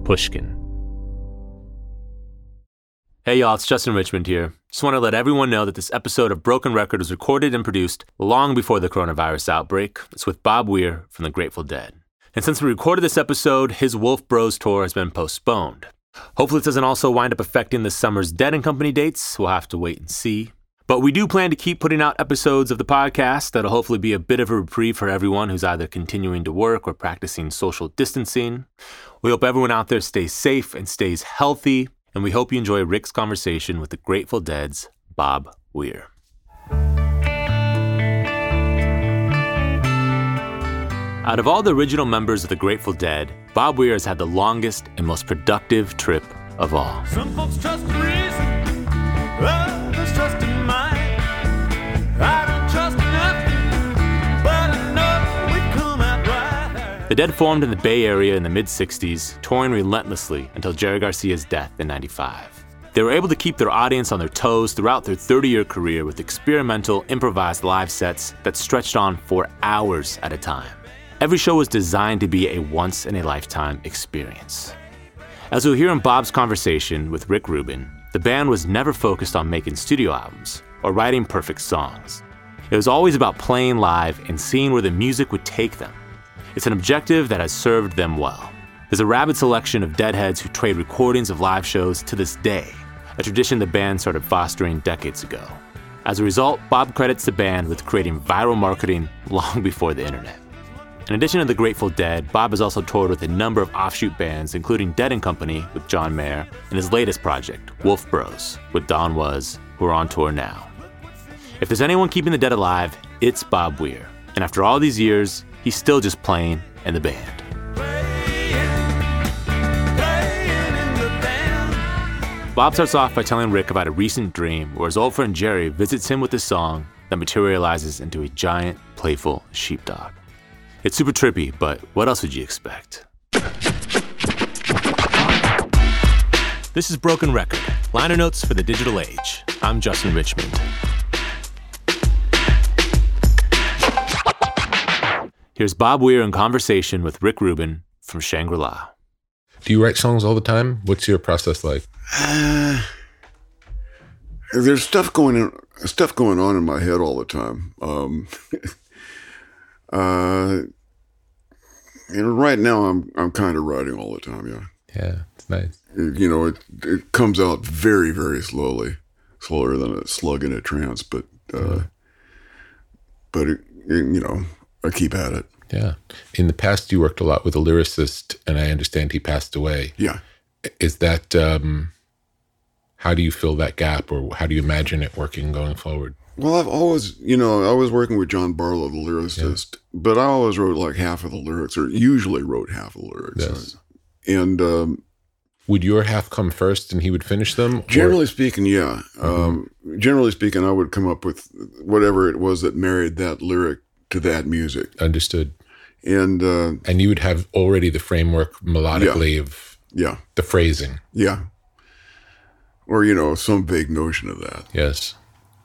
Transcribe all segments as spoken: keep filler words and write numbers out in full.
Pushkin. Hey y'all, it's Justin Richmond here. Just want to let everyone know that this episode of Broken Record was recorded and produced long before the coronavirus outbreak. It's with Bob Weir from the Grateful Dead. And since we recorded this episode, his Wolf Bros tour has been postponed. Hopefully it doesn't also wind up affecting this summer's Dead and Company dates. We'll have to wait and see. But we do plan to keep putting out episodes of the podcast that'll hopefully be a bit of a reprieve for everyone who's either continuing to work or practicing social distancing. We hope everyone out there stays safe and stays healthy. And we hope you enjoy Rick's conversation with the Grateful Dead's Bob Weir. Out of all the original members of the Grateful Dead, Bob Weir has had the longest and most productive trip of all. Some folks trust in reason, others trust in mind. I don't trust nothing, but I know we come out right. The Dead formed in the Bay Area in the mid-sixties, touring relentlessly until Jerry Garcia's death in ninety-five. They were able to keep their audience on their toes throughout their thirty-year career with experimental, improvised live sets that stretched on for hours at a time. Every show was designed to be a once-in-a-lifetime experience. As we'll hear in Bob's conversation with Rick Rubin, the band was never focused on making studio albums or writing perfect songs. It was always about playing live and seeing where the music would take them. It's an objective that has served them well. There's a rabid selection of Deadheads who trade recordings of live shows to this day, a tradition the band started fostering decades ago. As a result, Bob credits the band with creating viral marketing long before the internet. In addition to the Grateful Dead, Bob has also toured with a number of offshoot bands, including Dead and Company with John Mayer, and his latest project, Wolf Bros, with Don Was, who are on tour now. If there's anyone keeping the Dead alive, it's Bob Weir. And after all these years, he's still just playing in the band. Bob starts off by telling Rick about a recent dream where his old friend Jerry visits him with a song that materializes into a giant, playful sheepdog. It's super trippy, but what else would you expect? This is Broken Record, liner notes for the digital age. I'm Justin Richmond. Here's Bob Weir in conversation with Rick Rubin from Shangri-La. Do you write songs all the time? What's your process like? Uh, there's stuff going on, stuff going on in my head all the time. Um, uh, you know, right now I'm I'm kind of writing all the time. Yeah. Yeah, it's nice. It, you know, it it comes out very very slowly, slower than a slug in a trance. But uh, yeah. but it, it, you know, I keep at it. Yeah. In the past, you worked a lot with a lyricist, and I understand he passed away. Yeah. Is that, um, how do you fill that gap, or how do you imagine it working going forward? Well, I've always, you know, I was working with John Barlow, the lyricist, yeah. but I always wrote like half of the lyrics, or usually wrote half of the lyrics. Yes. And um, would your half come first and he would finish them? Generally or? speaking, yeah. Mm-hmm. Um, generally speaking, I would come up with whatever it was that married that lyric to that music. Understood. And uh, and you would have already the framework melodically yeah, of yeah. the phrasing. Yeah. Or, you know, some vague notion of that. Yes.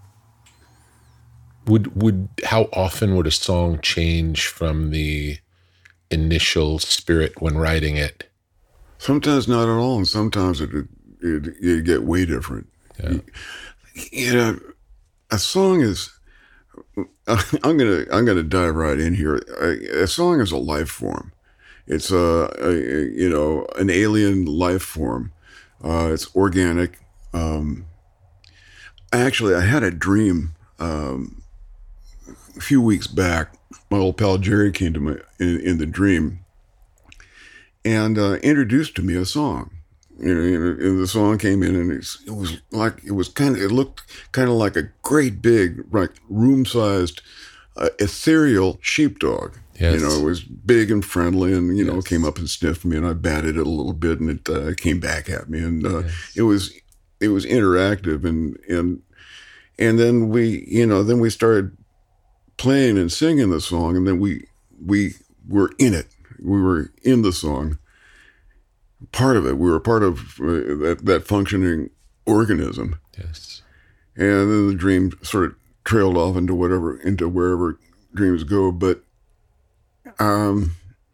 Would would how often would a song change from the initial spirit when writing it? Sometimes not at all, and sometimes it it it get way different. Yeah. You, you know, a song is. I'm gonna I'm gonna dive right in here. A, a song is a life form. It's a, a you know an alien life form. Uh, it's organic. Um, actually, I had a dream um, a few weeks back. My old pal Jerry came to me in, in the dream and uh, introduced to me a song. You know, and the song came in, and it's, it was like it was kind of it looked kind of like a great big, like room-sized, uh, ethereal sheepdog. Yes. You know, it was big and friendly, and you know, yes. came up and sniffed me, and I batted it a little bit, and it uh, came back at me, and uh, yes. it was it was interactive, and and and then we, you know, then we started playing and singing the song, and then we we were in it. We were in the song. Part of it. We were part of uh, that, that functioning organism. Yes. And then the dream sort of trailed off into whatever, into wherever dreams go. But um,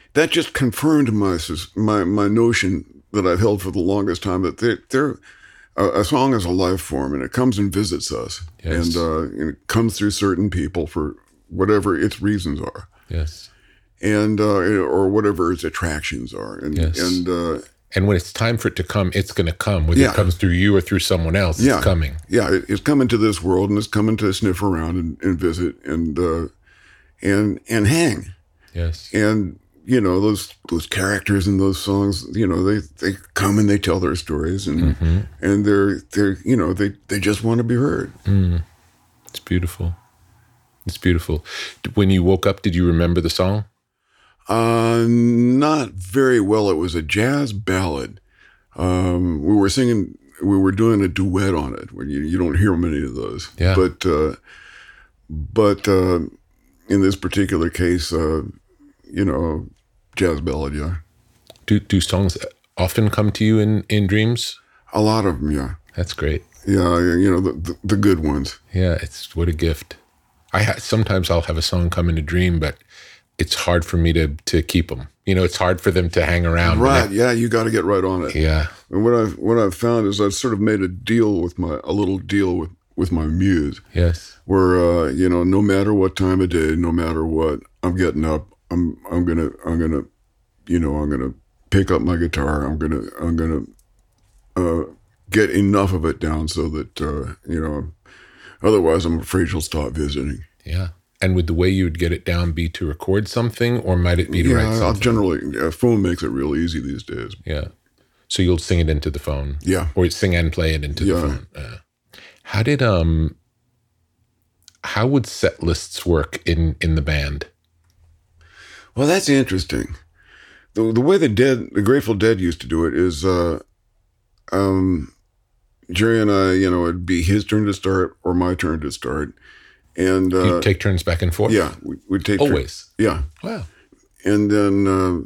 that just confirmed my sus- my my notion that I've held for the longest time, that they're, they're a, a song is a life form, and it comes and visits us, Yes. and, uh, and it comes through certain people for whatever its reasons are, Yes. and uh, or whatever its attractions are, and Yes. and uh, And when it's time for it to come, it's going to come. Whether Yeah. it comes through you or through someone else, yeah, it's coming. Yeah, it, it's coming to this world, and it's coming to sniff around and, and visit and uh, and and hang. Yes. And you know, those those characters in those songs, you know, they, they come and they tell their stories, and Mm-hmm. and they're they're you know they, they just want to be heard. It's beautiful. It's beautiful. When you woke up, did you remember the song? Uh, not very well. It was a jazz ballad. Um, we were singing, we were doing a duet on it. When you you don't hear many of those. Yeah. But uh, but uh, in this particular case, uh, you know, jazz ballad. Yeah, Do do songs often come to you in, in dreams? a lot of them. Yeah, That's great. yeah. You know, the the, the good ones. Yeah, it's what a gift. I ha- sometimes I'll have a song come in a dream, but it's hard for me to to keep them. You know, it's hard for them to hang around. Right. Yeah, you got to get right on it. Yeah. And what I've what I've found is I've sort of made a deal with my a little deal with with my muse, Yes. where uh, you know, no matter what time of day, no matter what, I'm getting up. I'm I'm gonna I'm gonna, you know, I'm gonna pick up my guitar. I'm gonna I'm gonna uh, get enough of it down so that uh, you know, otherwise I'm afraid she'll stop visiting. Yeah. And would the way you would get it down be to record something, or might it be to write Yeah, I'll something? generally, yeah, phone makes it real easy these days. Yeah. So you'll sing it into the phone. Yeah. Or sing and play it into the Yeah. phone. Uh, how did um how would set lists work in in the band? Well, that's interesting. The the way the Dead, the Grateful Dead used to do it is, uh, um, Jerry and I, you know, it'd be his turn to start or my turn to start, and uh, You take turns back and forth? yeah, we, we'd take turns. Always. Yeah, Wow. and then, uh,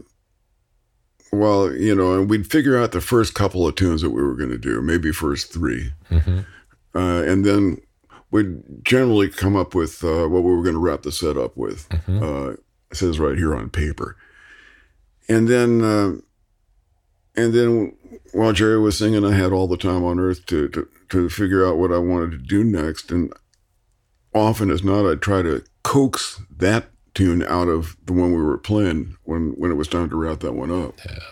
well, you know, and we'd figure out the first couple of tunes that we were going to do, maybe first three, Mm-hmm. uh, and then we'd generally come up with uh, what we were going to wrap the set up with. Mm-hmm. Uh, it says right here on paper, and then, uh, and then while Jerry was singing, I had all the time on earth to to to figure out what I wanted to do next, and often as not, I'd try to coax that tune out of the one we were playing when, when it was time to wrap that one up. Yeah.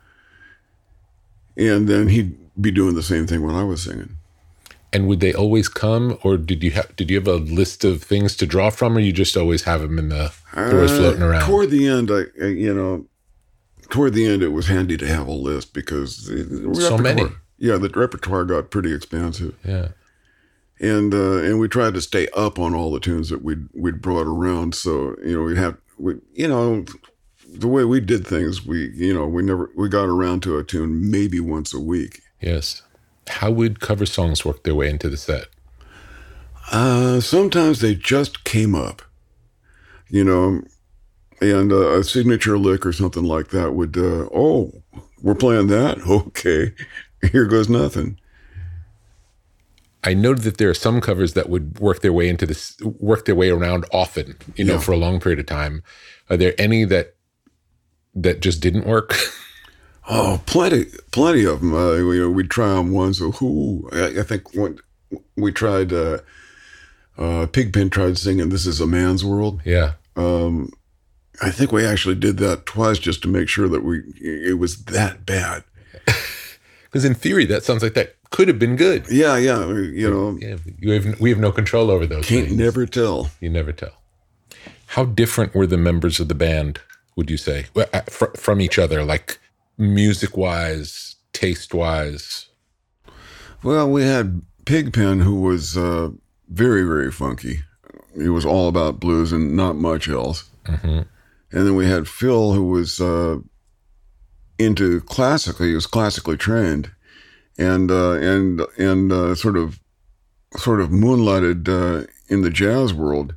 And then he'd be doing the same thing when I was singing. And would they always come, or did you have did you have a list of things to draw from, or you just always have them in the doors Uh, floating around? Toward the end, I, I you know, toward the end, it was handy to have a list because the, the So repertoire- many. Yeah, the repertoire got pretty expansive, Yeah. and uh, and we tried to stay up on all the tunes that we'd we'd brought around. So you know, we'd have we you know, the way we did things, we you know, we never we got around to a tune maybe once a week. Yes. How would cover songs work their way into the set? Uh, sometimes they just came up, you know, and uh, a signature lick or something like that would, uh, oh, we're playing that? Okay, here goes nothing. I noted that there are some covers that would work their way into this, work their way around often, you know, Yeah. for a long period of time. Are there any that that just didn't work? Oh, plenty, plenty of them. Uh, you know, we'd try on one. So, who? I, I think when we tried, uh, uh, Pigpen tried singing "This Is a Man's World." Yeah. Um, I think we actually did that twice just to make sure that we it was that bad. Because in theory, that sounds like that could have been good. Yeah, yeah. You know, Yeah, you have, we have no control over those can't things. never tell. You never tell. How different were the members of the band, would you say, Well, uh, fr- from each other, like music-wise, taste-wise? Well, we had Pigpen, who was uh, very, very funky. He was all about blues and not much else. Mm-hmm. And then we had Phil, who was uh, into classically. He was classically trained, and uh, and and uh, sort of sort of moonlighted uh, in the jazz world.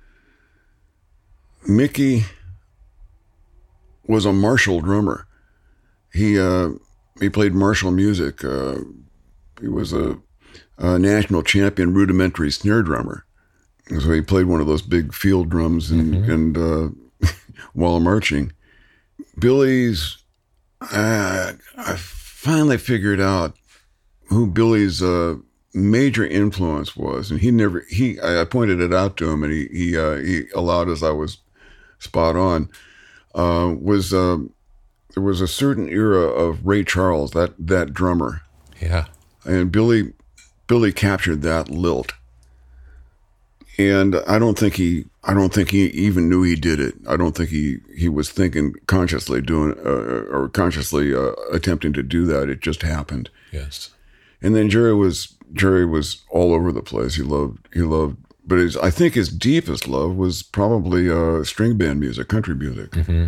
Mickey was a Marshall drummer. He uh, he played Marshall music. Uh, he was a, a national champion rudimentary snare drummer. And so he played one of those big field drums and Mm-hmm. and uh, while marching. Billy's, uh, I finally figured out who Billy's uh, major influence was, and he never he I pointed it out to him, and he he uh, he allowed as I was spot on. Uh, was uh, there was a certain era of Ray Charles, that that drummer, Yeah. and Billy Billy captured that lilt, and I don't think he I don't think he even knew he did it. I don't think he he was thinking consciously doing uh, or consciously uh, attempting to do that. It just happened. Yes. And then Jerry was Jerry was all over the place. He loved he loved, but his, I think his deepest love was probably uh, string band music, country music. Mm-hmm.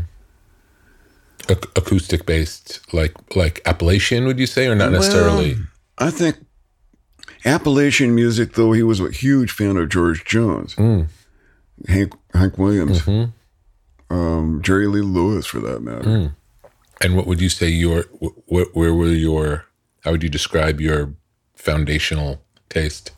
Ac- acoustic based, like like Appalachian, would you say, or not necessarily? Well, I think Appalachian music, though he was a huge fan of George Jones, Mm. Hank Hank Williams, Mhm. um, Jerry Lee Lewis, for that matter. Mm. And what would you say your wh- where were your how would you describe your foundational taste?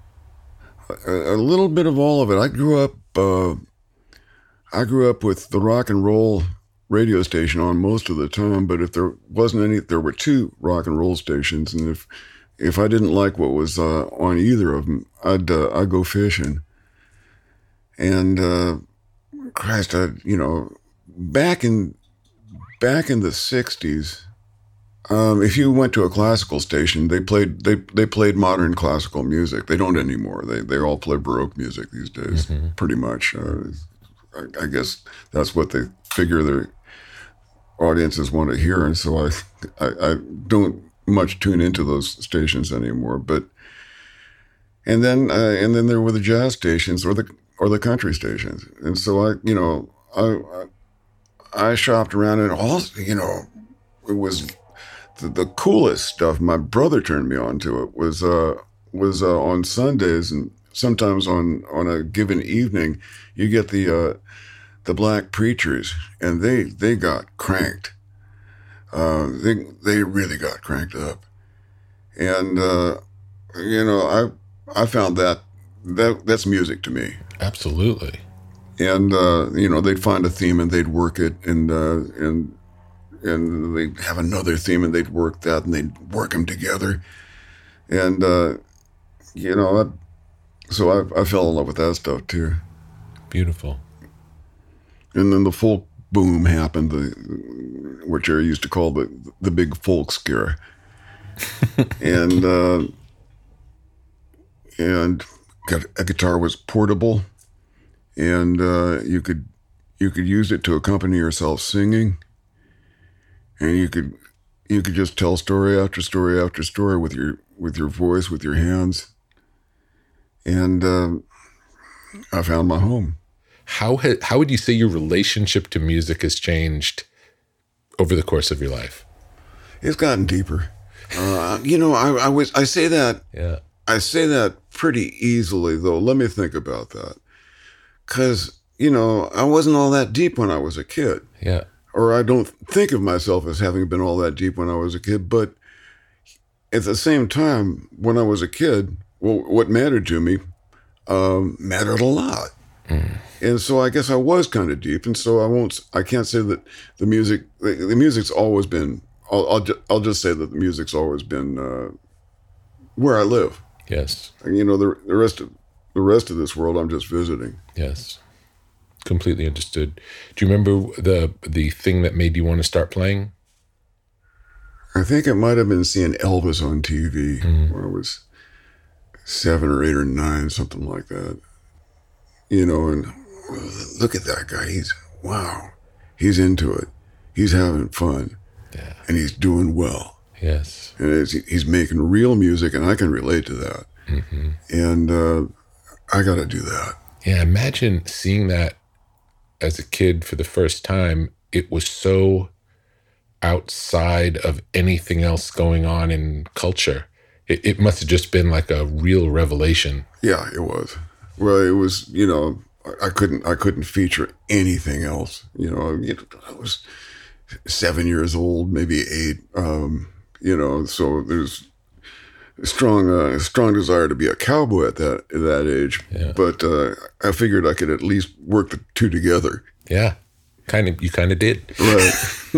A, a little bit of all of it. I grew up. Uh, I grew up with the rock and roll radio station on most of the time, but if there wasn't any, there were two rock and roll stations, and if if I didn't like what was uh, on either of them, I'd uh, I'd go fishing. And uh, Christ, I you know, back in back in the sixties, um, if you went to a classical station, they played they they played modern classical music. They don't anymore. They they all play Baroque music these days, Mm-hmm. pretty much. Uh, I, I guess that's what they figure their audiences want to hear, and so I, I I don't much tune into those stations anymore. But and then uh, and then there were the jazz stations or the or the country stations, and so I you know I I, I shopped around, and also you know it was the, the coolest stuff. My brother turned me on to it was uh was uh, on Sundays, and sometimes on on a given evening you get the uh, the black preachers, and they they got cranked. Uh, they they really got cranked up, and uh, you know I I found that that that's music to me. Absolutely. And uh, you know they'd find a theme and they'd work it, and uh, and and they'd have another theme and they'd work that, and they'd work them together, and uh, you know I, so I I fell in love with that stuff too. Beautiful. And then the folk boom happened, the what Jerry used to call the the big folk scare, and uh, and a guitar was portable, and uh, you could you could use it to accompany yourself singing, and you could you could just tell story after story after story with your with your voice, with your hands, and uh, I found my home. How ha- how would you say your relationship to music has changed over the course of your life? It's gotten deeper. Uh, you know, I, I was I say that Yeah. I say that pretty easily, though. Let me think about that, because you know I wasn't all that deep when I was a kid, Yeah. or I don't think of myself as having been all that deep when I was a kid. But at the same time, when I was a kid, well, what mattered to me um, mattered a lot. Mm. And so I guess I was kind of deep, and so I won't. I can't say that the music. The, the music's always been. I'll. I'll, ju- I'll just say that the music's always been uh, where I live. Yes. And, you know, the the rest of the rest of this world, I'm just visiting. Yes. Completely understood. Do you remember the the thing that made you want to start playing? I think it might have been seeing Elvis on T V Mm. when I was seven or eight or nine, something like that. You know, and look at that guy. He's wow. He's into it. He's having fun. Yeah. And he's doing well. Yes. And it's, he's making real music, and I can relate to that. Mm-hmm. And uh, I got to do that. Yeah. Imagine seeing that as a kid for the first time. It was so outside of anything else going on in culture. It, it must have just been like a real revelation. Yeah, it was. Well, it was. You know, I couldn't. I couldn't feature anything else. You know, you know, I was seven years old, maybe eight. Um, you know, so there's a strong, uh, strong desire to be a cowboy at that at that age. Yeah. But uh, I figured I could at least work the two together. Yeah. Kind of, you kind of did. Right.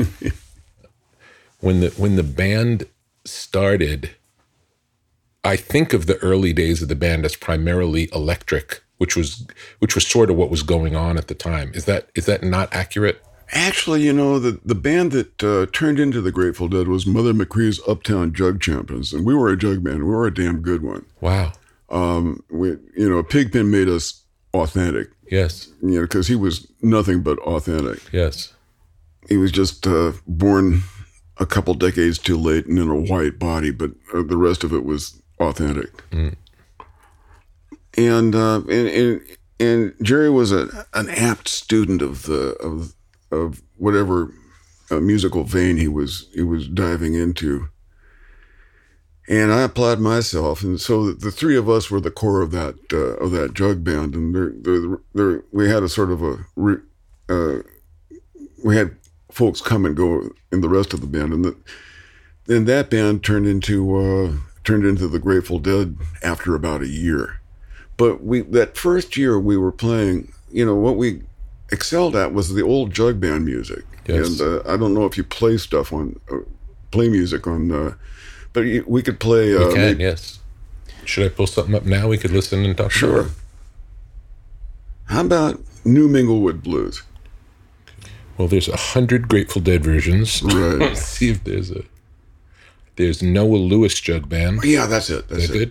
When the when the band started, I think of the early days of the band as primarily electric, which was which was sort of what was going on at the time. Is that is that not accurate? Actually, you know, the, the band that uh, turned into the Grateful Dead was Mother McCree's Uptown Jug Champions, and we were a jug band. We were a damn good one. Wow. Um, we, you know, Pigpen made us authentic, Yes. you know, because he was nothing but authentic. Yes. He was just uh, born a couple decades too late and in a white body, but uh, the rest of it was authentic. Mm. And, uh, and and and Jerry was a an apt student of the of of whatever uh, musical vein he was he was diving into. And I applied myself, and so the three of us were the core of that uh, of that jug band, and there, there, there, we had a sort of a uh, we had folks come and go in the rest of the band, and the, then that band turned into uh, turned into the Grateful Dead after about a year. But we that first year we were playing, you know, what we excelled at was the old jug band music, yes. and uh, I don't know if you play stuff on uh, play music on. Uh, But we could play. Uh, we can, maybe, yes. Should I pull something up now? We could listen and talk. Sure. About it? How about New Minglewood Blues? Well, there's a hundred Grateful Dead versions. Right. Let's see if there's a. There's Noah Lewis Jug Band. Yeah, that's it. That's Is that it. good?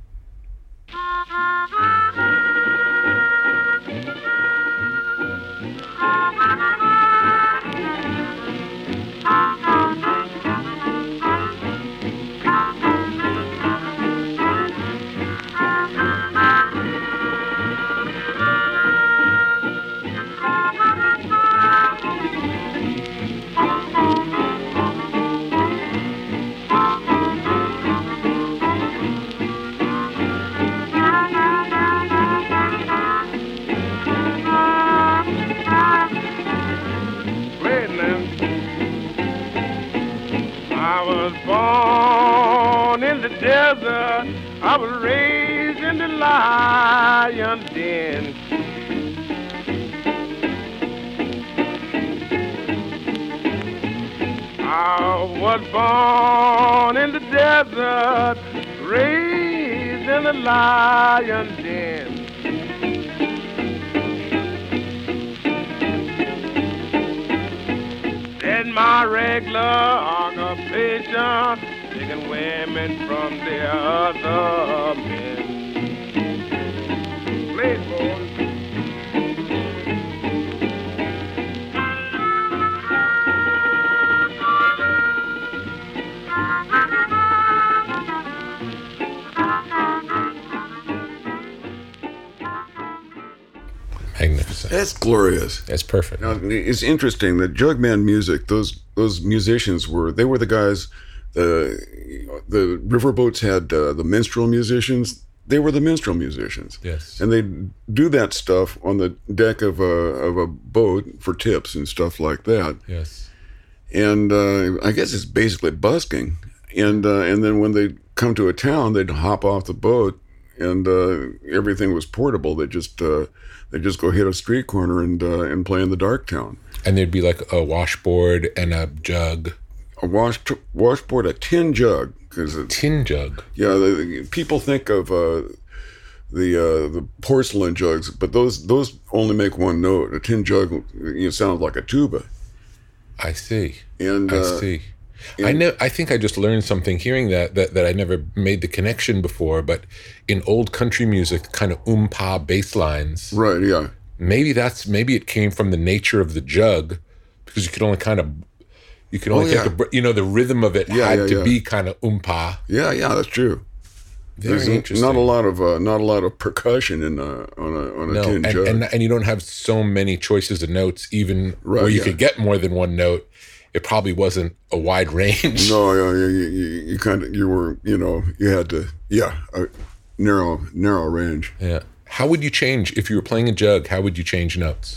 I was raised in the lion's den. I was born in the desert, raised in the lion's den. Then my regular occupation, taking women from the other men. Play, boys. Magnificent. That's glorious. That's perfect. Now, it's interesting that jug band music. Those those musicians were they were the guys. The the riverboats had uh, the minstrel musicians. They were the minstrel musicians. Yes. And they do that stuff on the deck of a of a boat for tips and stuff like that. Yes. And uh, I guess it's basically busking. And uh, and then when they come to a town, they'd hop off the boat, and uh, everything was portable. They just uh, they just go hit a street corner and uh, and play in the dark town. And there'd be like a washboard and a jug. A wash washboard, a tin jug, because Tin jug. yeah, the, the, people think of uh, the uh, the porcelain jugs, but those those only make one note. A tin jug, you know, sounds like a tuba. I see. And I uh, see. I know. I think I just learned something hearing that, that that I never made the connection before. But in old country music, kind of oom-pa bass lines. Right. Yeah. Maybe that's maybe it came from the nature of the jug, because you could only kind of you could only Oh, take yeah. a br- you know the rhythm of it Yeah, had yeah, to yeah. be kind of oom-pa. Yeah. Yeah. That's true. Very There's interesting. not a lot of uh, not a lot of percussion in a, on a on a No, tin and, jug. and and you don't have so many choices of notes, even Right, where you yeah. could get more than one note. It probably wasn't a wide range. no, yeah, you, you, you kind of you were you know you had to yeah a narrow narrow range. Yeah. How would you change if you were playing a jug? How would you change notes?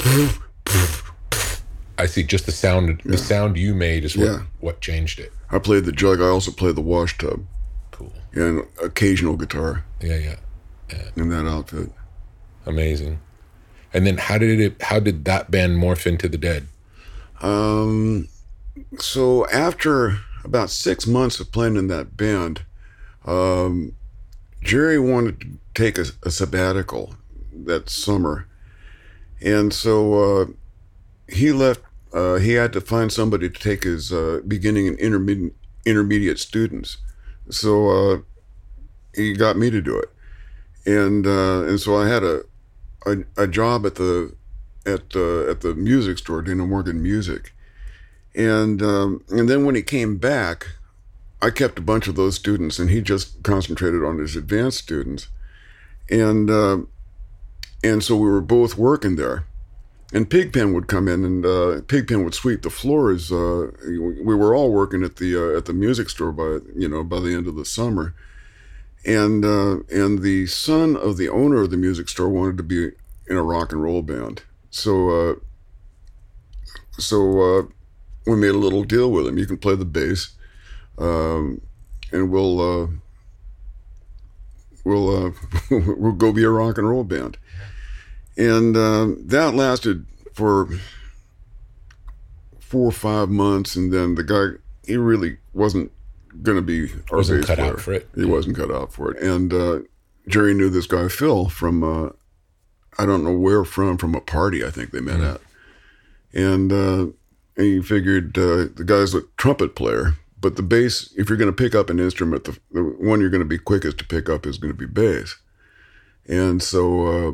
I see. Just the sound. The sound you made is what Yeah. what changed it. I played the jug. I also played the wash tub Cool. and occasional guitar Yeah, yeah. in that outfit. Amazing. And then how did it? How did that band morph into the Dead? Um, so after about six months of playing in that band, um, Jerry wanted to take a, a sabbatical that summer, and so uh, he left. Uh, he had to find somebody to take his uh, beginning and intermediate intermediate students. So uh, he got me to do it, and uh, and so I had a, a a job at the at uh, at the music store, Dana Morgan Music, and um, and then when he came back, I kept a bunch of those students, and he just concentrated on his advanced students, and uh, and so we were both working there. And Pigpen would come in, and uh, Pigpen would sweep the floors. Uh, we were all working at the uh, at the music store by you know by the end of the summer, and uh, and the son of the owner of the music store wanted to be in a rock and roll band. So uh, so uh, we made a little deal with him. You can play the bass, um, and we'll uh, we'll uh, we'll go be a rock and roll band. And uh, that lasted for four or five months, and then the guy, he really wasn't going to be our Wasn't bass cut player. out for it. He wasn't cut out for it. And uh, Jerry knew this guy, Phil, from, uh, I don't know where from, from a party I think they met Mm. at. And, uh, and he figured uh, the guy's a trumpet player, but the bass, if you're going to pick up an instrument, the, the one you're going to be quickest to pick up is going to be bass. And so... Uh,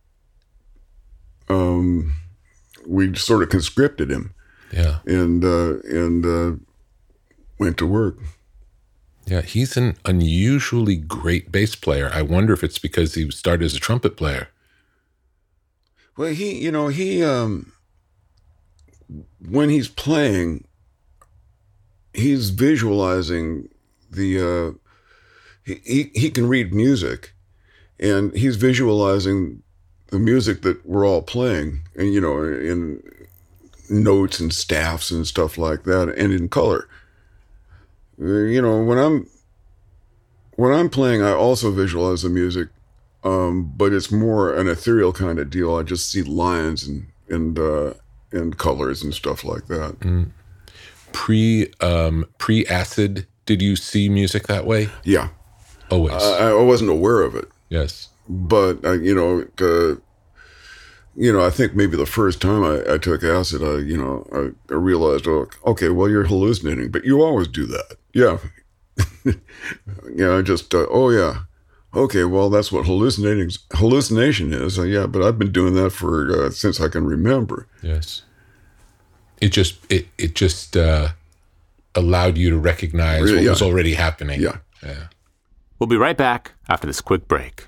Um, we sort of conscripted him, Yeah. and uh, and uh, went to work. Yeah, he's an unusually great bass player. I wonder if it's because he started as a trumpet player. Well, he, you know, he um, when he's playing, he's visualizing the. Uh, he, he he can read music, and he's visualizing the music that we're all playing, and you know, in notes and staffs and stuff like that, and in color. You know, when I'm when I'm playing, I also visualize the music, um, but it's more an ethereal kind of deal. I just see lines and and uh, and colors and stuff like that. Mm. Pre um, pre acid, did you see music that way? Yeah, Always. I, I wasn't aware of it. Yes. But, uh, you know, uh, you know, I think maybe the first time I, I took acid, I, you know, I, I realized, oh, okay, well, you're hallucinating, but you always do that. Yeah. yeah, I just, uh, oh, yeah. Okay, well, that's what hallucinating hallucination is. Uh, yeah, but I've been doing that for, uh, since I can remember. Yes. It just, it, it just uh, allowed you to recognize Really, what yeah. was already happening. Yeah. Yeah. We'll be right back after this quick break.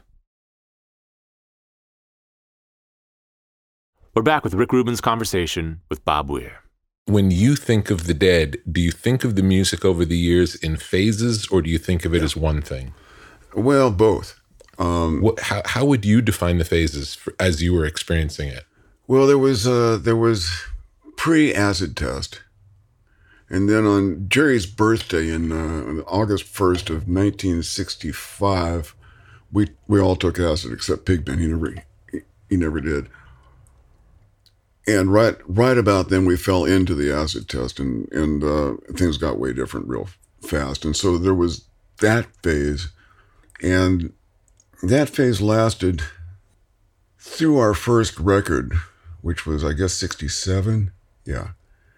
We're back with Rick Rubin's conversation with Bob Weir. When you think of the Dead, do you think of the music over the years in phases, or do you think of it as one thing? Well, both. Um, What, how, how would you define the phases for, as you were experiencing it? well, there was, uh, there was pre-acid test. And then on Jerry's birthday in uh, August first of nineteen sixty-five, we we all took acid except Pigpen. He never he, he never did. And right right about then we fell into the acid test, and and uh, things got way different real fast. And so there was that phase, and that phase lasted through our first record, which was I guess sixty-seven. Yeah.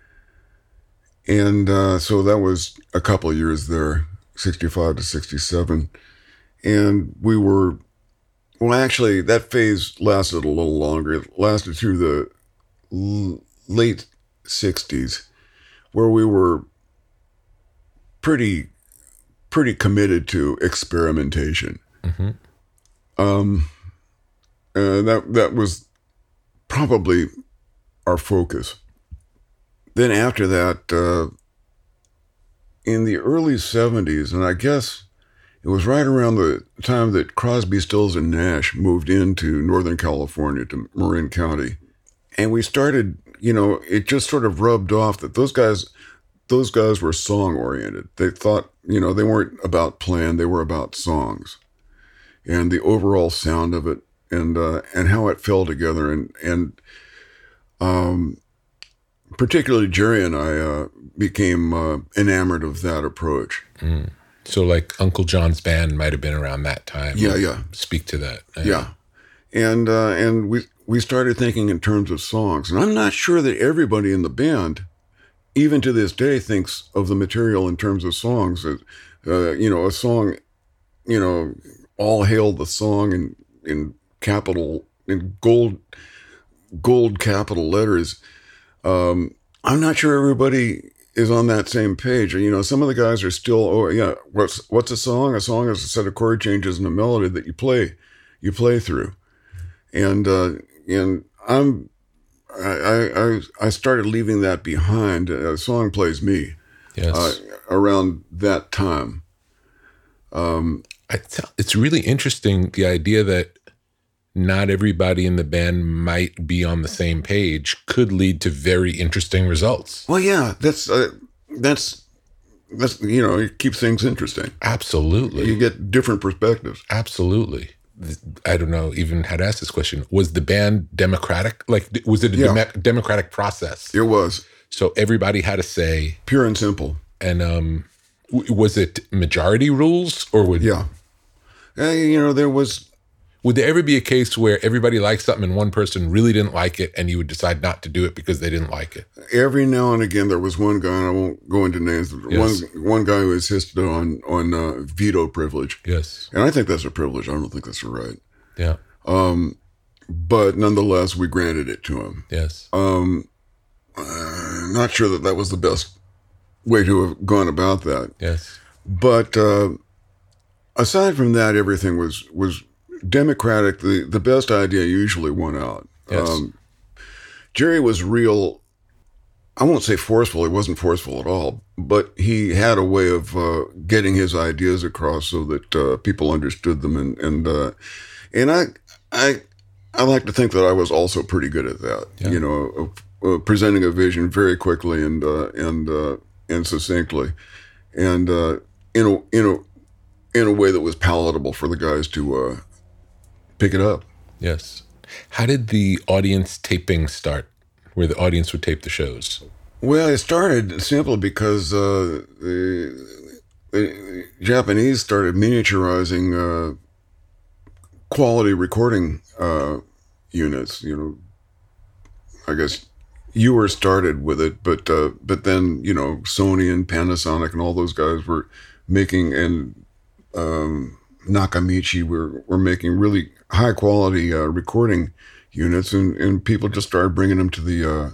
And uh, so that was a couple of years there, sixty-five to sixty-seven. And we were, well, actually, that phase lasted a little longer. It lasted through the l- late sixties, where we were pretty, pretty committed to experimentation. Mm-hmm. Um, uh, that that was probably our focus. Then after that, uh, in the early seventies, and I guess it was right around the time that Crosby, Stills, and Nash moved into Northern California to Marin County. And we started, you know, it just sort of rubbed off that those guys, those guys were song-oriented. They thought, you know, they weren't about playing, they were about songs. And the overall sound of it, and uh, and how it fell together, and and um, particularly Jerry and I uh, became uh, enamored of that approach. Mm. So, like Uncle John's band might have been around that time. Yeah, yeah. Speak to that. Yeah, and uh, and we we started thinking in terms of songs, and I'm not sure that everybody in the band, even to this day, thinks of the material in terms of songs. Uh, you know, a song, you know, all hail the song in in capital in gold gold capital letters. Um, I'm not sure everybody is on that same page. You know, some of the guys are still, oh yeah, what's what's a song? A song is a set of chord changes and a melody that you play, you play through. And uh, and I'm, I I I started leaving that behind. A song plays me. Yes. Uh, around that time. Um, I th- it's really interesting, the idea that not everybody in the band might be on the same page could lead to very interesting results. well, yeah, that's uh, that's that's you know, it keeps things interesting. Absolutely. You get different perspectives. Absolutely. I don't know even how to ask this question. Was the band democratic? Like, was it a Yeah. dem- democratic process? It was So everybody had a say. pure and simple. And um, w- was it majority rules, or would Yeah, uh, you know, there was. would there ever be a case where everybody liked something and one person really didn't like it, and you would decide not to do it because they didn't like it? Every now and again, there was one guy, and I won't go into names. but Yes. One one guy who insisted on on uh, veto privilege, Yes. and I think that's a privilege. I don't think that's a right. Yeah. But nonetheless, we granted it to him. Yes. I'm not sure that that was the best way to have gone about that. Yes. But uh, aside from that, everything was was democratic. The the best idea usually won out. Yes. Jerry was real. I won't say forceful. He wasn't forceful at all. But he had a way of uh, getting his ideas across so that uh, people understood them, and and uh, and I I I like to think that I was also pretty good at that. Yeah. You know, of, uh, presenting a vision very quickly and uh, and uh, and succinctly, and uh, in a in a in a way that was palatable for the guys to uh, pick it up. Yes. How did the audience taping start, where the audience would tape the shows? Well, it started simply because uh, the, the Japanese started miniaturizing uh, quality recording uh, units. You know, I guess you were started with it, but uh, but then you know Sony and Panasonic and all those guys were making, and um, Nakamichi were were making really high quality uh, recording units, and, and people just started bringing them to the uh,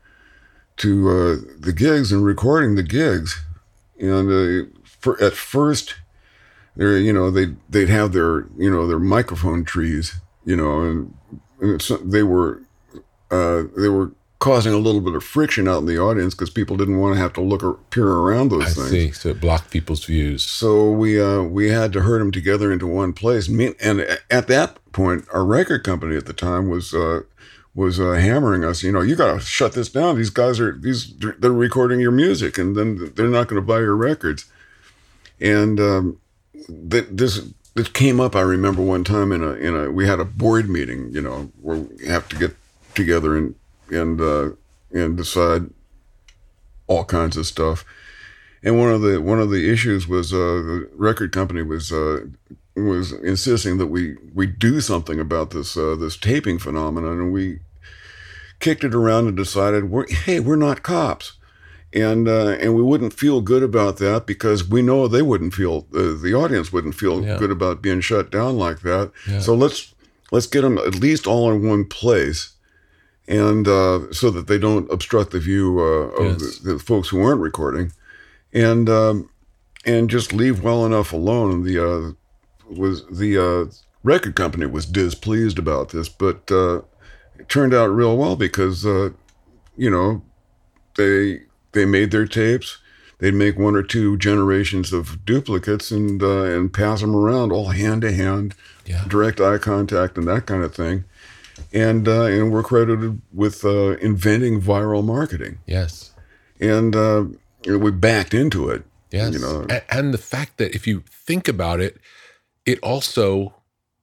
to uh, the gigs and recording the gigs. And uh, for, at first, they you know they they'd have their you know their microphone trees, you know, and, and it's, they were uh, they were causing a little bit of friction out in the audience because people didn't want to have to look or peer around those I things. see. So it blocked people's views. So we uh, we had to herd them together into one place. Me- And at that point, our record company at the time was uh, was uh, hammering us. You know, you got to shut this down. These guys are these they're recording your music, and then they're not going to buy your records. And um, th- this this came up. I remember one time in a in a we had a board meeting. You know, where we have to get together and and uh, and decide all kinds of stuff. And one of the one of the issues was uh, the record company was uh, was insisting that we, we do something about this uh, this taping phenomenon, and we kicked it around and decided, we're, hey, we're not cops, and uh, and we wouldn't feel good about that because we know they wouldn't feel uh, the audience wouldn't feel Yeah. good about being shut down like that. Yeah. So let's let's get them at least all in one place, and uh, so that they don't obstruct the view uh, of Yes. the, the folks who aren't recording. And um, and just leave well enough alone. The uh, was the uh, record company was displeased about this, but uh, it turned out real well because uh, you know they they made their tapes. They'd make one or two generations of duplicates and uh, and pass them around, all hand to hand, Yeah. direct eye contact, and that kind of thing. And uh, and we're credited with uh, inventing viral marketing. Yes. And uh, we backed into it. Yes. You know, and, and the fact that if you think about it, it also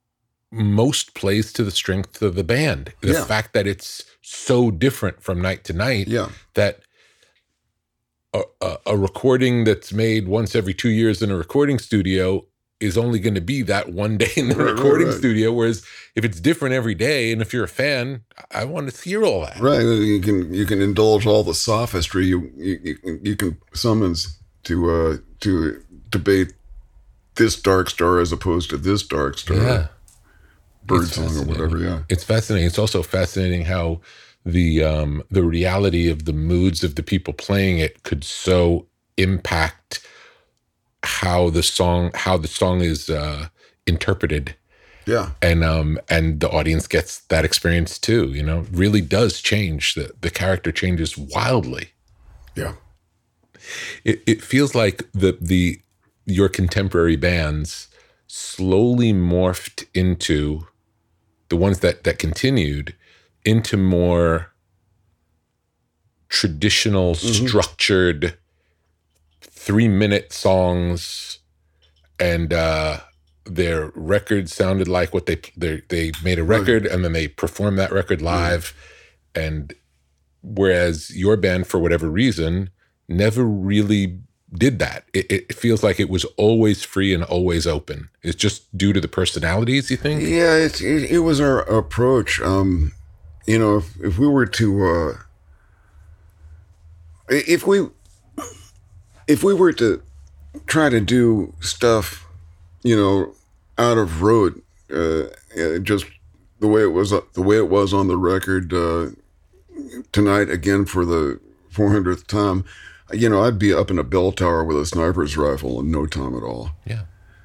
most plays to the strength of the band. The Yeah. fact that it's so different from night to night Yeah. that a, a, a recording that's made once every two years in a recording studio is only going to be that one day in the Right, right, recording right. studio. Whereas if it's different every day, and if you're a fan, I want to hear all that. Right, you can you can indulge all the sophistry you you, you, can, you can summons to uh, to debate this dark star as opposed to this dark star, Yeah. bird It's song or fascinating. whatever. Yeah, It's fascinating. It's also fascinating how the um, the reality of the moods of the people playing it could so impact how the song how the song is uh, interpreted, yeah, and um and the audience gets that experience too. You know, really does change. The the character changes wildly. yeah. It it feels like the the your contemporary bands slowly morphed into the ones that that continued into more traditional, structured three minute songs, and uh their records sounded like what they they they made a record and then they performed that record live. And whereas your band, for whatever reason, never really did that. It, it feels like it was always free and always open. It's just due to the personalities, you think? Yeah, it, it, it was our approach. Um, you know, if, if we were to, uh, if we, if we were to try to do stuff, you know, out of road, uh, uh, just the way it was, the way it was on the record uh, tonight, again for the four hundredth time, you know, I'd be up in a bell tower with a sniper's rifle in no time at all. Yeah.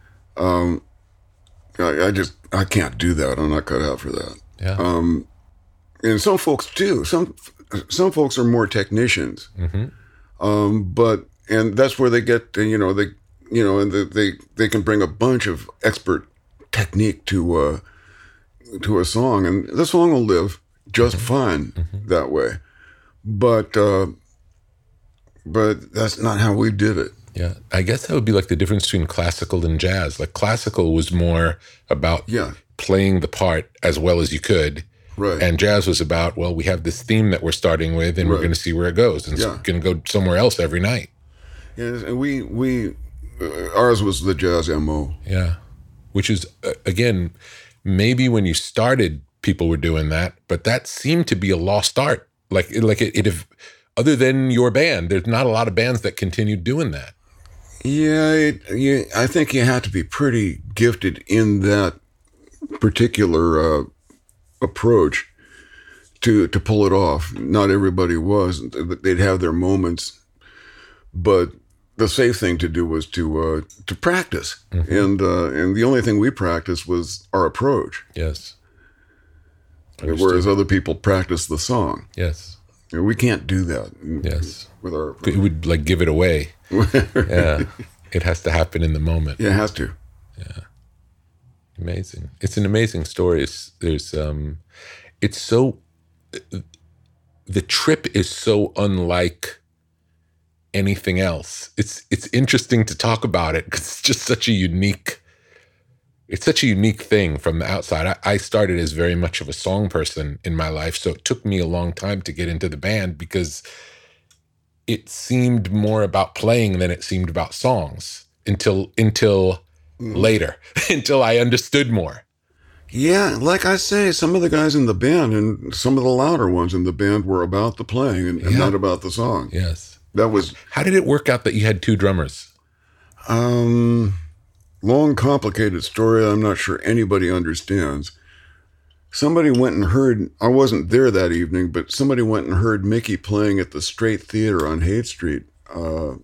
I, I just, I can't do that. I'm not cut out for that. Yeah. And some folks do. Some some folks are more technicians, um, but and that's where they get. You know, they you know, and they they, they can bring a bunch of expert technique to uh, to a song, and the song will live just fine that way. But uh, but that's not how we did it. Yeah, I guess that would be like the difference between classical and jazz. Like classical was more about Yeah. playing the part as well as you could. Right. And jazz was about, well, we have this theme that we're starting with and we're Right. going to see where it goes. And Yeah. it's going to go somewhere else every night. Yeah, and we we uh, ours was the jazz M O. Yeah. Which is, uh, again, maybe when you started, people were doing that, but that seemed to be a lost art. Like, like it, it have, other than your band, there's not a lot of bands that continued doing that. Yeah, it, you, I think you have to be pretty gifted in that particular uh, approach to to pull it off. Not everybody was. They'd have their moments, but the safe thing to do was to uh, to practice. And uh, and the only thing we practiced was our approach, Yes. whereas other people practice the song. Yes. And we can't do that. Yes. With our It would like give it away. Yeah. It has to happen in the moment. yeah, it has to. Amazing. It's an amazing story. It's, there's, um, it's so, the trip is so unlike anything else. It's, it's interesting to talk about it because it's just such a unique, it's such a unique thing from the outside. I, I started as very much of a song person in my life. So it took me a long time to get into the band because it seemed more about playing than it seemed about songs until, until later, until I understood more. Yeah, like I say, some of the guys in the band and some of the louder ones in the band were about the playing and, and Yeah. not about the song. Yes. That was How did it work out that you had two drummers? um long, complicated story I'm not sure anybody understands. Somebody went and heard, I wasn't there that evening, but somebody went and heard Mickey playing at the Straight Theater on Haight Street. Uh,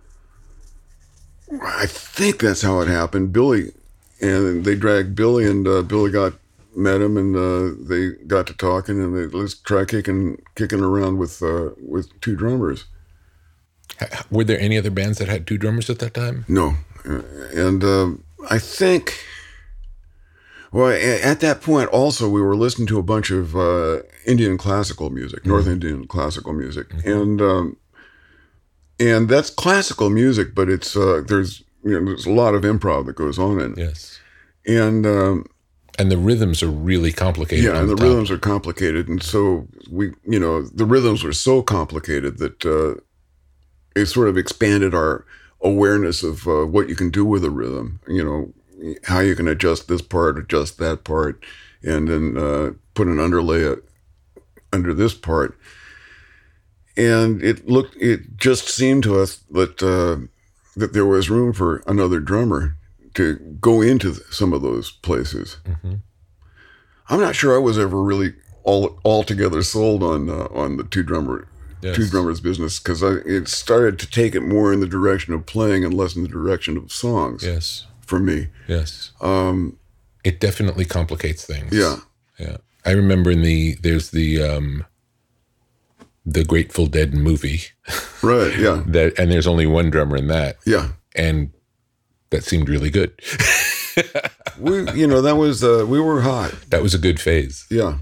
I think that's how it happened. Billy, and they dragged Billy, and uh, Billy got met him, and uh, they got to talking, and they let's try kicking kicking around with uh, with two drummers. H- Were there any other bands that had two drummers at that time? No, uh, and uh, I think. Well, a- at that point, also we were listening to a bunch of uh, Indian classical music, North Indian classical music, and um, and that's classical music, but it's uh, there's you know there's a lot of improv that goes on in it. Yes. And um, And the rhythms are really complicated. Yeah, on and the top. rhythms are complicated, and so we, you know, the rhythms were so complicated that uh, it sort of expanded our awareness of uh, what you can do with a rhythm. You know, how you can adjust this part, adjust that part, and then uh, put an underlay under this part. And it looked, it just seemed to us that uh, that there was room for another drummer to go into some of those places. Mm-hmm. I'm not sure I was ever really all altogether sold on uh, on the two drummer Yes. two drummers business, because I it started to take it more in the direction of playing and less in the direction of songs. Yes. For me, Yes. um, It definitely complicates things. yeah, Yeah. I remember in the, there's the, um, the Grateful Dead movie right, yeah, that, and there's only one drummer in that. yeah. And that seemed really good. We, you know, that was uh, we were hot. That was a good phase. Yeah.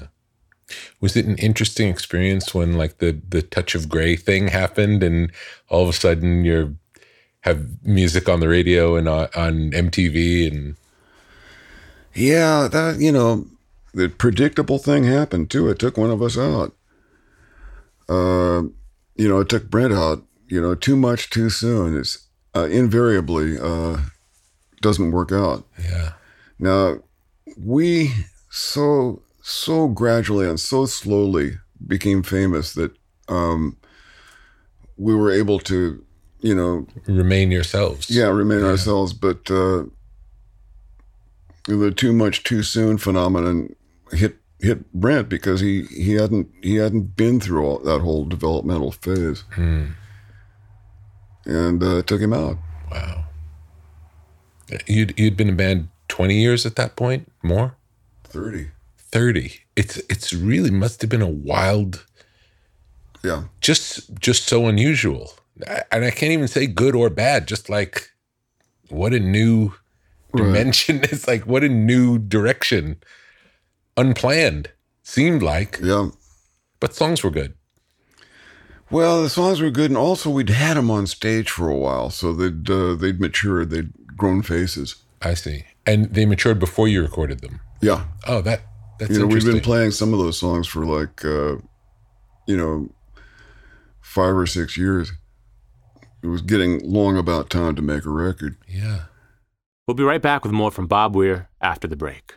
Was it an interesting experience when like the, the Touch of Grey thing happened and all of a sudden you're have music on the radio and on, on M T V and Yeah, that, you know, the predictable thing happened too. It took one of us out. Uh, you know, it took Brent out. You know, too much too soon is uh, invariably uh, doesn't work out. yeah. Now, we so so gradually and so slowly became famous that um, we were able to, you know, Remain yourselves. yeah, remain ourselves. But uh, the too much too soon phenomenon hit hit Brent because he, he hadn't he hadn't been through all that whole developmental phase, Hmm. and uh, it took him out. Wow. You'd you'd been a band twenty years at that point? More? Thirty, thirty. It's it's really must have been a wild, yeah, just just so unusual. I- And I can't even say good or bad, just like what a new dimension. It's like what a new direction. Unplanned. Seemed like. yeah. But songs were good. Well, the songs were good, and also we'd had them on stage for a while, so they'd uh, they'd matured, they'd grown faces. I see. And they matured before you recorded them. Yeah, Oh, that that's you know, we've interesting. been playing some of those songs for like, uh, you know, five or six years. It was getting long about time to make a record. Yeah. We'll be right back with more from Bob Weir after the break.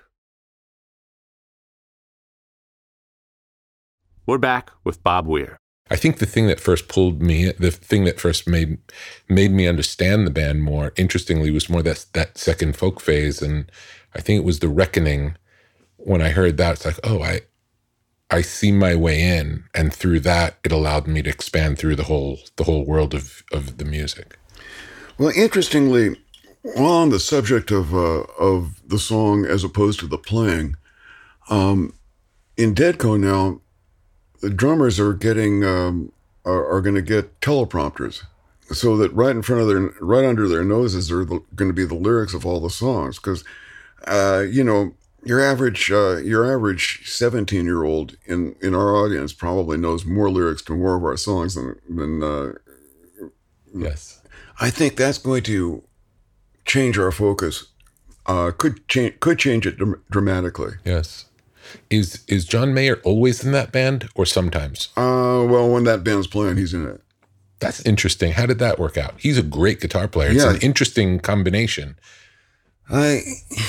We're back with Bob Weir. I think the thing that first pulled me, the thing that first made made me understand the band more, interestingly, was more that that second folk phase, and I think it was The Reckoning. When I heard that, it's like, oh, I I see my way in, and through that, it allowed me to expand through the whole the whole world of of the music. Well, interestingly, on the subject of uh, of the song as opposed to the playing, um, in Deadco now, the drummers are getting um, are, are going to get teleprompters, so that right in front of their right under their noses are the, going to be the lyrics of all the songs. Because uh, you know, your average uh, your average seventeen year old in in our audience probably knows more lyrics to more of our songs than than. Uh, Yes. I think that's going to change our focus. Uh, could change could change it dram- dramatically. Yes. Is is John Mayer always in that band, or sometimes? Uh, well, when that band's playing, he's in it. That's interesting. How did that work out? He's a great guitar player. It's Yeah. an interesting combination. I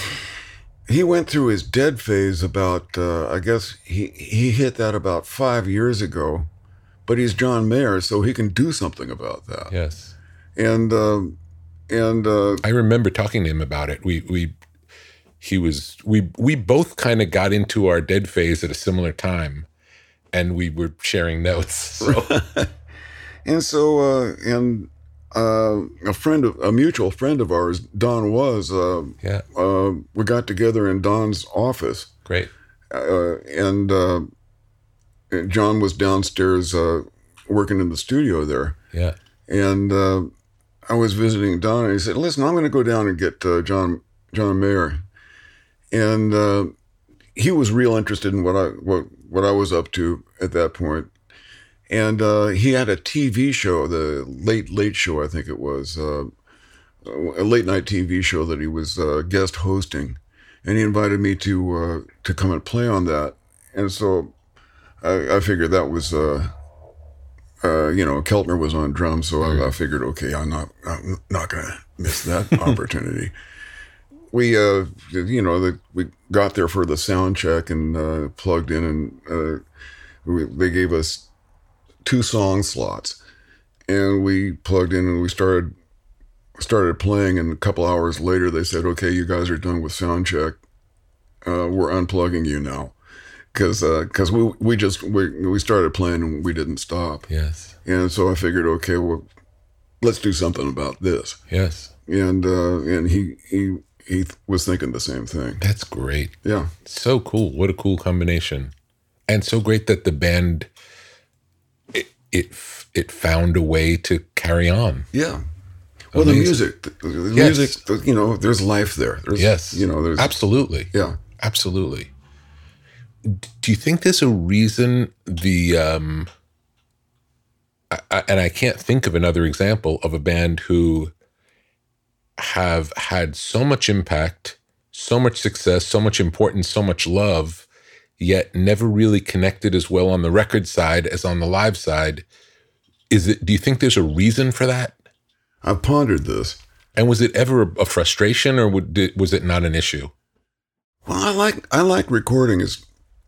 he went through his Dead phase about. Uh, I guess he he hit that about five years ago, but he's John Mayer, so he can do something about that. Yes. And um, and uh, I remember talking to him about it. We we he was we we both kind of got into our Dead phase at a similar time, and we were sharing notes. So and so uh, and uh, a friend of a mutual friend of ours, Don was. Uh, yeah, uh, we got together in Don's office, great. uh, and uh, John was downstairs uh, working in the studio there, Yeah, and uh, I was visiting Don, and he said, "Listen, I'm going to go down and get uh, John John Mayer," and uh, he was real interested in what I what what I was up to at that point. And uh, he had a T V show, the Late Late Show, I think it was, uh, a late night T V show that he was uh, guest hosting. and he invited me to uh, to come and play on that. And so I, I figured that was, uh, uh, you know, Keltner was on drums, so I, I figured, okay, I'm not I'm not gonna miss that opportunity. We, uh, you know, the, we got there for the sound check and uh, plugged in, and uh, we, they gave us two song slots, and we plugged in and we started started playing. And a couple hours later, they said, "Okay, you guys are done with sound check. Uh, we're unplugging you now," because because uh, we we just we we started playing and we didn't stop. Yes. And so I figured, okay, well, let's do something about this. Yes. And uh, and he he. He was thinking the same thing. That's great. Yeah. So cool. What a cool combination. And so great that the band, it it, it found a way to carry on. Yeah. Well, Amazing. the music, the, the yes. music, the, you know, there's life there. There's, yes. You know, there's. Absolutely. Yeah. Absolutely. Do you think there's a reason the, um, I, I, and I can't think of another example of a band who have had so much impact, so much success, so much importance, so much love, yet never really connected as well on the record side as on the live side. Is it, do you think there's a reason for that? I've pondered this. And was it ever a frustration, or would, was it not an issue? Well, I like, I like recordings,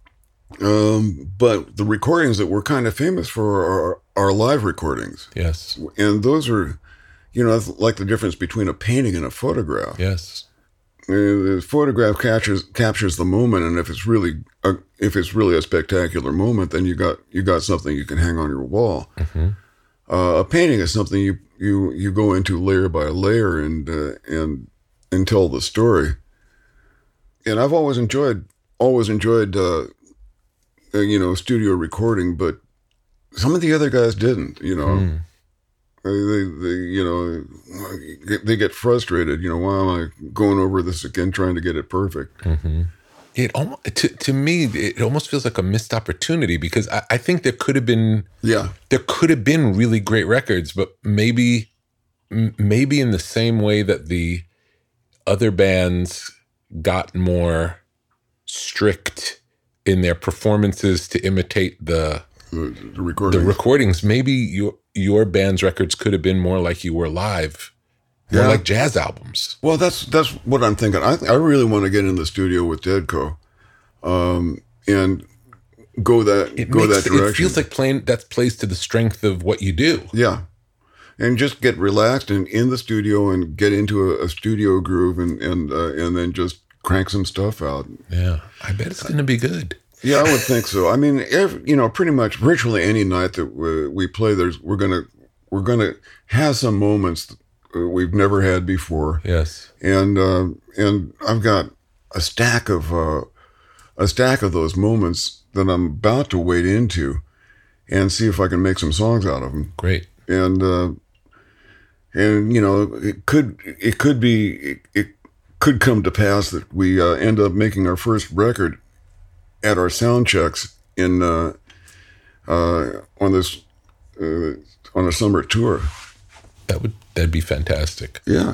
um, but the recordings that we're kind of famous for are, are live recordings. Yes. And those are, you know, like the difference between a painting and a photograph. Yes. The photograph captures captures the moment, and if it's really a, if it's really a spectacular moment, then you got you got something you can hang on your wall. Mm-hmm. Uh, a painting is something you you you go into layer by layer and uh, and and tell the story. And I've always enjoyed always enjoyed uh, uh, you know, studio recording, but some of the other guys didn't. You know. Mm. They, they, you know, they get frustrated. You know, why am I going over this again, trying to get it perfect? Mm-hmm. It almost, to to me, it almost feels like a missed opportunity, because I, I think there could have been, yeah, there could have been really great records, but maybe, maybe in the same way that the other bands got more strict in their performances to imitate the the, the recordings. The recordings, maybe your your band's records could have been more like you were live, more yeah. like jazz albums. Well, that's that's what I'm thinking. I I really want to get in the studio with Deadco, um, and go that it go makes, that direction. It feels like playing that plays to the strength of what you do. Yeah, and just get relaxed and in the studio and get into a, a studio groove and and uh, and then just crank some stuff out. Yeah, I bet it's going to be good. Yeah, I would think so. I mean, every, you know, pretty much virtually any night that we, we play, there's we're gonna we're gonna have some moments we've never had before. Yes, and uh, and I've got a stack of uh, a stack of those moments that I'm about to wade into, and see if I can make some songs out of them. Great. And uh, and you know, it could it could be it, it could come to pass that we uh, end up making our first record at our sound checks in uh, uh, on this uh, on a summer tour. That would that'd be fantastic. Yeah,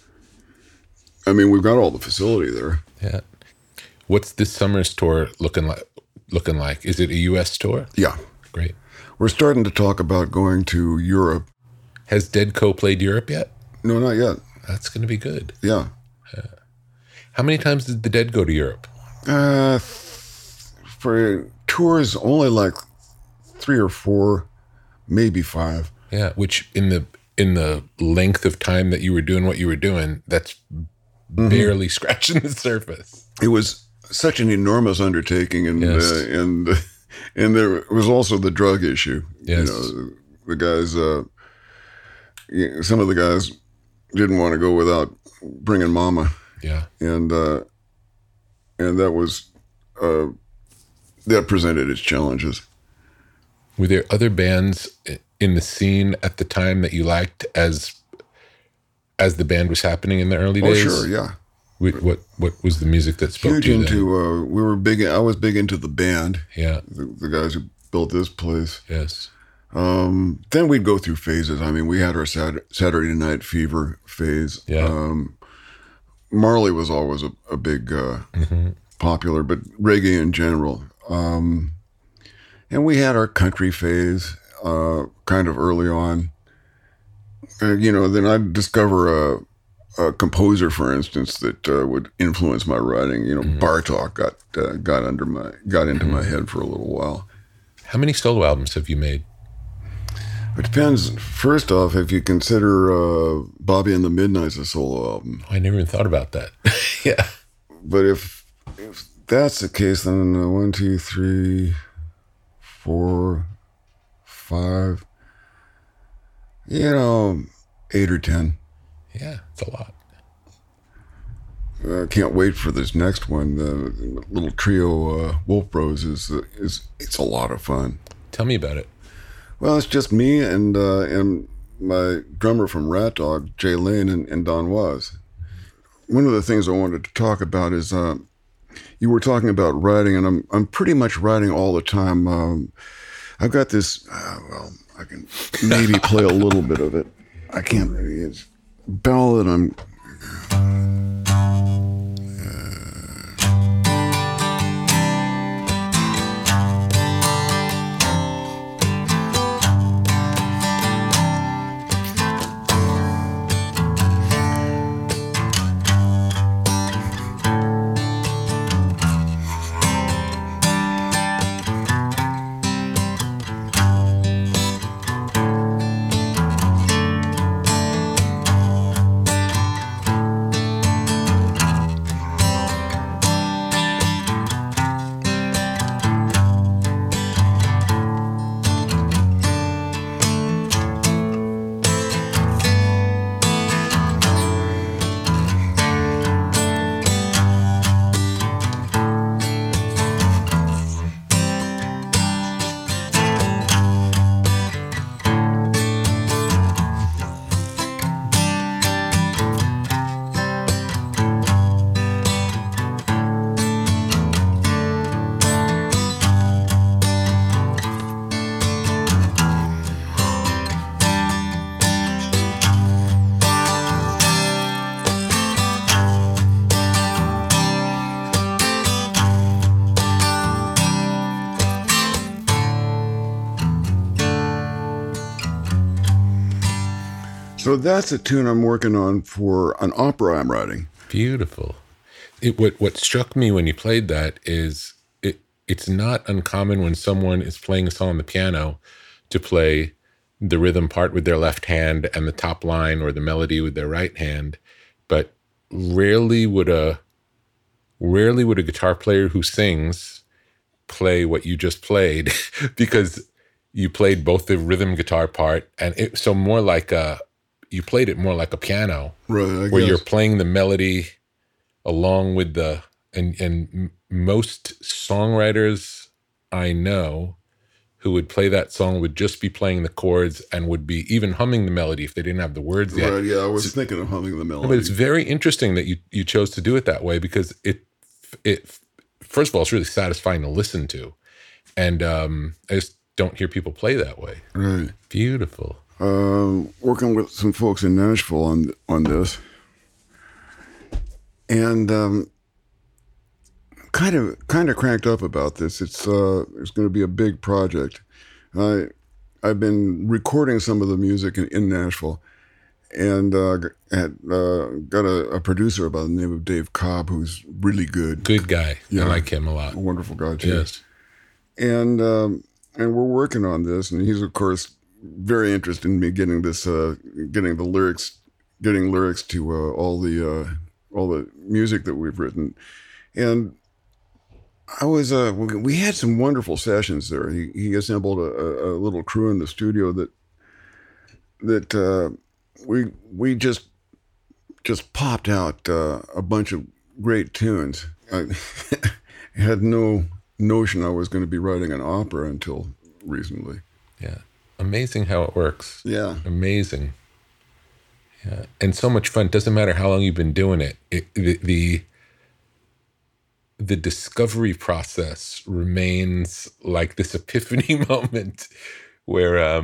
I mean, we've got all the facility there. Yeah. What's this summer's tour looking like? Looking like? Is it a U S tour? Yeah. Great. We're starting to talk about going to Europe. Has Deadco played Europe yet? No, not yet. That's going to be good. Yeah. Uh, how many times did the Dead go to Europe? Uh. For tours, only like three or four, maybe five. Yeah, which in the in the length of time that you were doing what you were doing, that's mm-hmm. barely scratching the surface. It was such an enormous undertaking, and yes. uh, and and there was also the drug issue. Yes. You know, the guys, uh, some of the guys didn't want to go without bringing mama. Yeah, and uh, and that was. Uh, That presented its challenges. Were there other bands in the scene at the time that you liked as as the band was happening in the early days? Oh, sure, yeah. What what, what was the music that spoke Huge to you into, then? Uh, we were big. I was big into the band. Yeah, the, the guys who built this place. Yes. Um, then we'd go through phases. I mean, we had our Saturday, Saturday Night Fever phase. Yeah. Um, Marley was always a, a big uh, Mm-hmm. popular, but reggae in general. Um, and we had our country phase uh, kind of early on. Uh, you know, then I'd discover a, a composer, for instance, that uh, would influence my writing. You know, Mm-hmm. Bartok got uh, got under my got into my head for a little while. How many solo albums have you made? It depends. First off, if you consider uh, Bobby and the Midnights a solo album, I never even thought about that. Yeah. but if if that's the case, then uh, one, two, three, four, five, you know, eight or ten. Yeah, it's a lot. I can't wait for this next one. The little trio, uh, Wolf Bros, is is it's a lot of fun. Tell me about it. Well, it's just me and uh, and my drummer from Rat Dog, Jay Lane, and, and Don Was. One of the things I wanted to talk about is uh, you were talking about writing, and I'm I'm pretty much writing all the time. Um, I've got this. Uh, well, I can maybe play a little bit of it. I can't. It's ballad. I'm. So that's a tune I'm working on for an opera I'm writing. Beautiful. It, what what struck me when you played that is it it's not uncommon when someone is playing a song on the piano to play the rhythm part with their left hand and the top line or the melody with their right hand, but rarely would a rarely would a guitar player who sings play what you just played because you played both the rhythm guitar part and it so more like a you played it more like a piano, Right, I where guess. you're playing the melody along with the and and m- most songwriters I know who would play that song would just be playing the chords and would be even humming the melody if they didn't have the words yet. Right, yeah, I was thinking of humming the melody. But it's very interesting that you you chose to do it that way because it it first of all it's really satisfying to listen to, and um, I just don't hear people play that way. Right. Beautiful. Um, working with some folks in Nashville on on this, and um, kind of kind of cranked up about this. It's uh, it's going to be a big project. I I've been recording some of the music in, in Nashville, and uh, had uh, got a, a producer by the name of Dave Cobb, who's really good, Good guy. Yeah. I like him a lot. a wonderful guy too. Yes. and um, and we're working on this, and he's of course very interested in me getting this, uh, getting the lyrics, getting lyrics to uh, all the uh, all the music that we've written, and I was uh, we had some wonderful sessions there. He he assembled a, a little crew in the studio that that uh, we we just just popped out uh, a bunch of great tunes. I had no notion I was going to be writing an opera until recently. Yeah. Amazing how it works. Yeah. Amazing. Yeah. And so much fun. Doesn't matter how long you've been doing it. it the, the the discovery process remains like this epiphany moment where um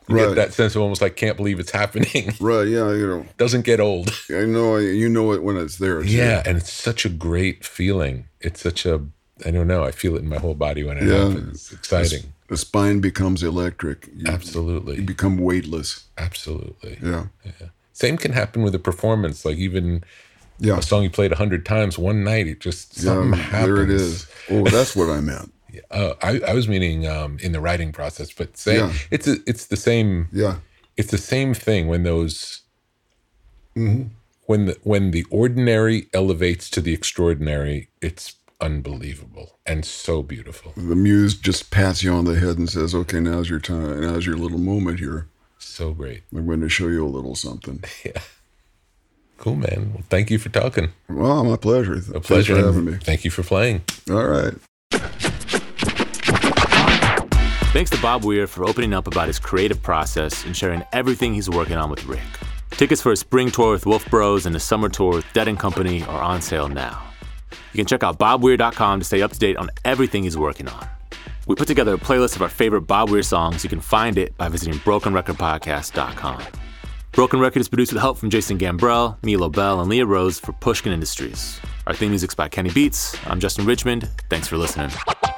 You Right. get that sense of almost like can't believe it's happening. Right. Yeah. You know, Doesn't get old. I know, you know it when it's there. Too. Yeah, and it's such a great feeling. It's such a, I don't know, I feel it in my whole body when it Yeah. happens. It's exciting. The spine becomes electric. You, Absolutely. You become weightless. Absolutely. Yeah. Same can happen with a performance. Like even Yeah. a song you played a hundred times one night, it just, something Yeah, happens. there it is. Oh, that's what I meant. Uh, I, I was meaning um, in the writing process, but say, Yeah. it's a, it's the same. Yeah. It's the same thing when those, Mm-hmm. when the when the ordinary elevates to the extraordinary. It's unbelievable and so beautiful. The muse just pats you on the head and says, "Okay, now's your time. Now's your little moment here. So great. I'm going to show you a little something." Yeah. Cool, man. Well, thank you for talking. Well, my pleasure. A Thanks pleasure. for having me. Thank you for playing. All right. Thanks to Bob Weir for opening up about his creative process and sharing everything he's working on with Rick. Tickets for his spring tour with Wolf Bros and his summer tour with Dead and Company are on sale now. You can check out bob weir dot com to stay up to date on everything he's working on. We put together a playlist of our favorite Bob Weir songs. You can find it by visiting broken record podcast dot com. Broken Record is produced with help from Jason Gambrell, Milo Bell, and Leah Rose for Pushkin Industries. Our theme music's by Kenny Beats. I'm Justin Richmond. Thanks for listening.